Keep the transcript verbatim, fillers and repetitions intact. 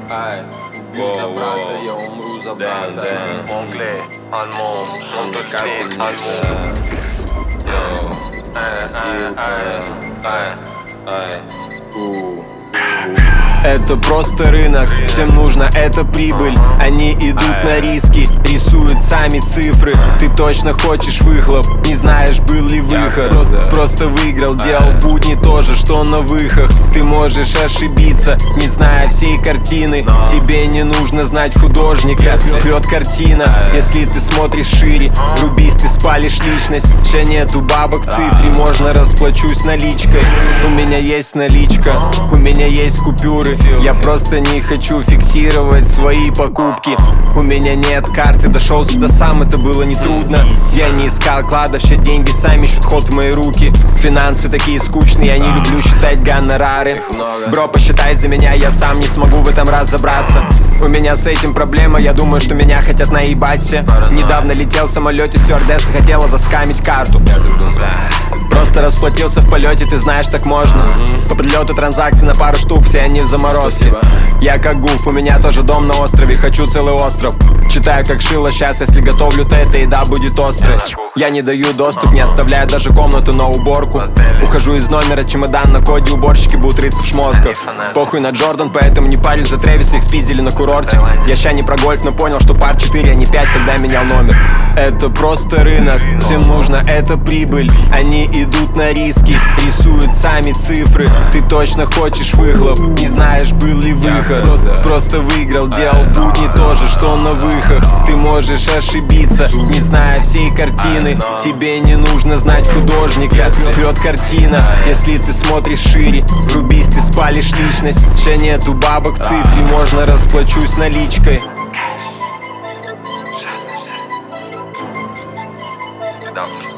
Ай, убью за брата, я умру за брата. Монгле, альмон, Он монтольке, как альмон. Йоу, Ай, ай, ай, ай, у. Это просто рынок, всем нужно это прибыль. Они идут на риски, рисуют сами цифры. Ты точно хочешь выхлоп, не знаешь, был ли выход. Просто, просто выиграл, делал будни тоже, что на выхах. Ты можешь ошибиться, не зная всей картины. Тебе не нужно знать художника, бьет картина. Если ты смотришь шире, врубись, ты спалишь личность. Ще нету бабок в цифре, можно расплачусь наличкой. У меня есть наличка, у меня есть купюры. Я просто не хочу фиксировать свои покупки. У меня нет карты, дошел сюда сам, это было нетрудно. Я не искал кладов, все деньги сами ищут ход в мои руки. Финансы такие скучные, я не люблю считать гонорары. Бро, посчитай за меня, я сам не смогу в этом разобраться. У меня с этим проблема, я думаю, что меня хотят наебать все. Недавно летел в самолете, стюардесса хотела заскамить карту. Просто расплатился в полете, ты знаешь, так можно. По подлету транзакций на пару штук, все они в заморозке. Я как гуф, у меня тоже дом на острове, хочу целый остров. Читаю как шило, сейчас если готовлю, то эта еда будет острой. Я не даю доступ, не оставляю даже комнату на уборку. Ухожу из номера, чемодан на коде, уборщики будут рыться в шмотках. Похуй на Джордан, поэтому не парюсь за Трэвис, их спиздили на курорте. Я ща не про гольф, но понял, что пар четыре, а не пять, когда менял номер. Это просто рынок, всем нужно это прибыль. Они идут на риски, рисуют сами цифры. Ты точно хочешь выхлоп, не знаешь, был ли выход. Просто, просто выиграл, делал будни тоже, что на выхах. Ты можешь ошибиться, не зная всей картины. Тебе не нужно знать художника, бьет картина. Если ты смотришь шире, врубись, ты спалишь личность. Ще нету бабок в цифре, можно расплачусь наличкой. Да.